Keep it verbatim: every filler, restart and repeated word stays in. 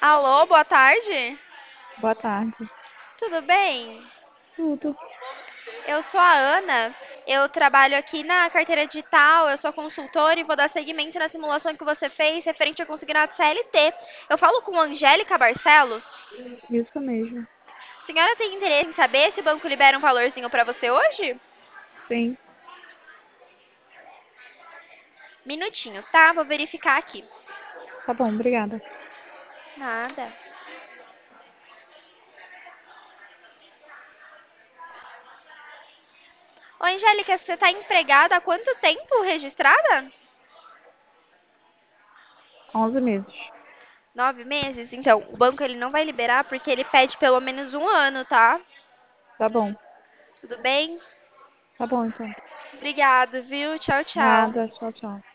Alô, boa tarde. Boa tarde. Tudo bem? Tudo. Eu sou a Ana. Eu trabalho aqui na carteira digital, eu sou consultora e vou dar seguimento na simulação que você fez referente ao consignado C L T. Eu falo com Angélica Barcelos. Isso mesmo. A senhora tem interesse em saber se o banco libera um valorzinho para você hoje? Sim. Minutinho, tá? Vou verificar aqui. Tá bom, obrigada. Nada. Ô, Angélica, você está empregada há quanto tempo registrada? Onze meses. Nove meses? Então, o banco ele não vai liberar porque ele pede pelo menos um ano, tá? Tá bom. Tudo bem? Tá bom, então. Obrigada, viu? Tchau, tchau. Nada. Tchau, tchau.